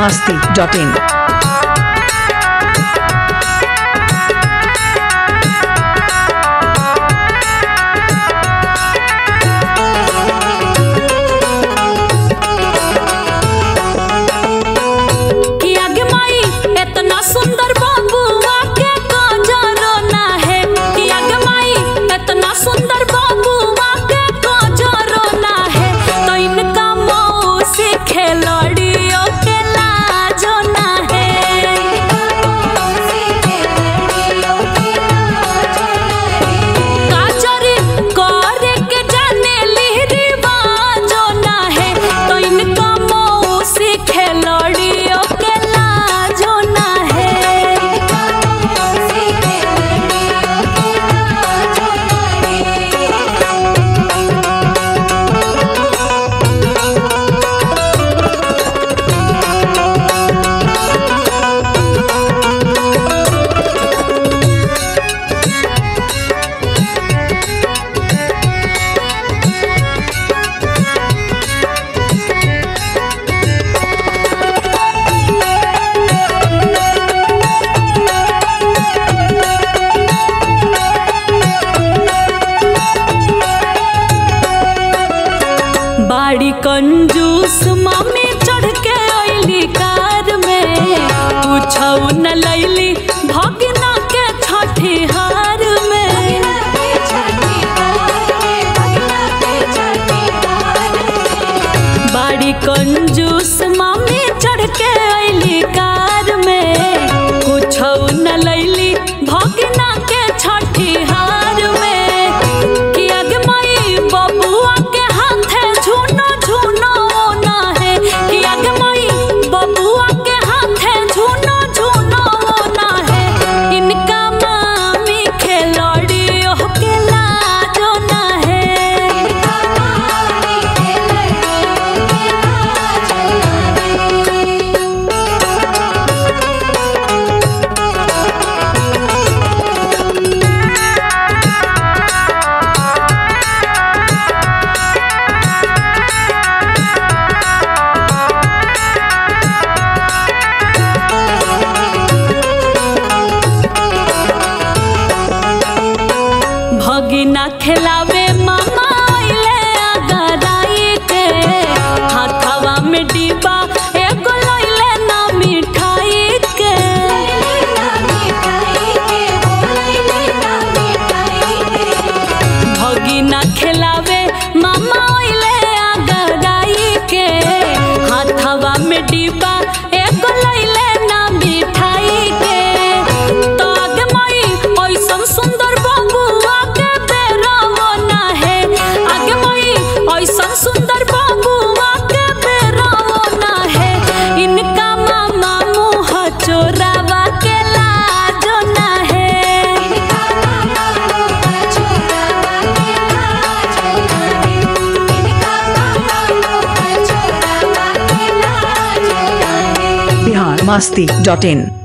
biharmasti.in। बाड़ी कंजूस मामी चढ़ के अइली कार में पूछऊ न लैली भगना के छठी हार में। बाड़ी कंजूस मामी चढ़ के अइली कार में पूछऊ न लैली भगना के छठी हार में। कि अग मई बबुआ के हाथे झूनो झूनो ना है, कि अग मई बबुआ के हाथे झूनो झूनो ना है। इनका मामी खिलौड़ी ओह के लाजो ना है। भगिना खिलावे मामा अइले अगराई के हाथवा में डिब्बा एगो लइले ना मिठाई के। भगिना खिलावे मामा अइले अगराई के हाथवा में डिब्बा एगो लइले ना मिठाई के। तो आगे मई ओइसन सुंदर बबुआ के बेरावो ना है, आगे मई ओइसन सुंदर बबुआ के बेरावो ना है। इनका मामा मुँह चोरावा के लाजो ना है। biharmasti.in।